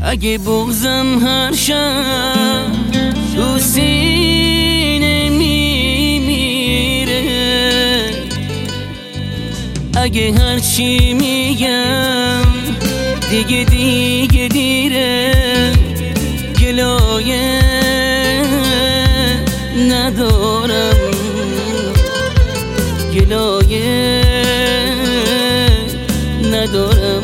اگه بغضم هر شب تو سینه میمیره، اگه هرچی میگم دیگه دیره، گلایه ندارم، گلایه ندارم.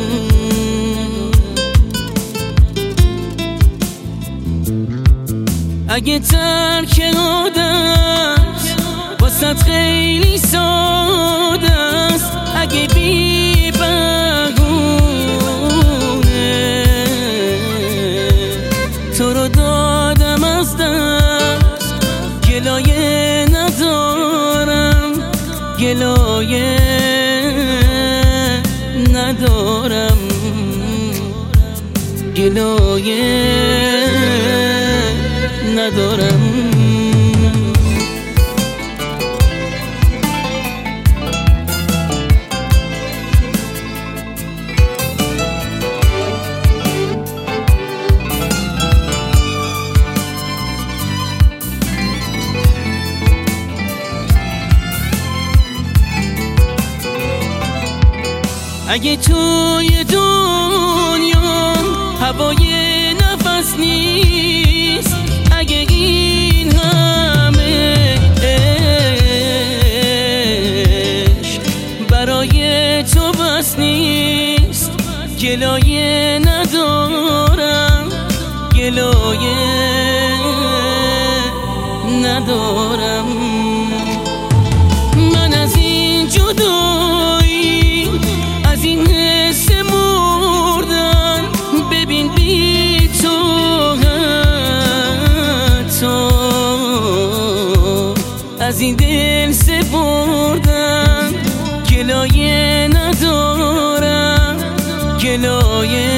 اگه ترک عادت واسط خیلی ساده است، اگه بی بهونه تو رو دادم از دست، گلایه ندارم، گلایه ندارم، گلایه ندارم. اگه توی دنیا هوای نفس نیست، اگه این همه عشق برای تو بس نیست، گلایه ندارم، گلایه ندارم. من از این جدایی، از این حس مردن، ببین بی تو از این دل سپردم، گلایه ندارم، گلایه